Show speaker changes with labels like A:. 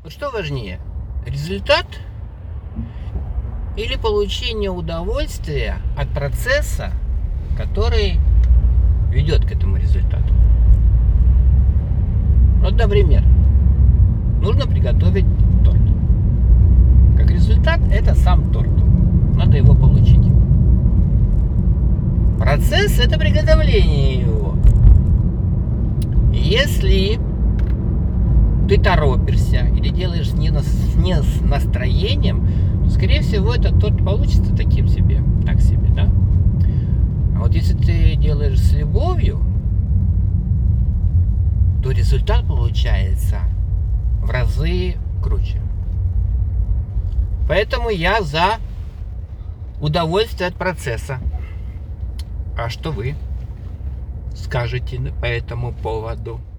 A: Вот что важнее, результат или получение удовольствия от процесса, который ведет к этому результату? Вот, например, нужно приготовить торт. Как результат, это сам торт. Надо его получить. Процесс – это приготовление его. Если ты торопишься или делаешь не с настроением, то, скорее всего, этот торт получится таким себе, так себе, да? А вот если ты делаешь с любовью, то результат получается в разы круче. Поэтому я за удовольствие от процесса. А что вы скажете по этому поводу?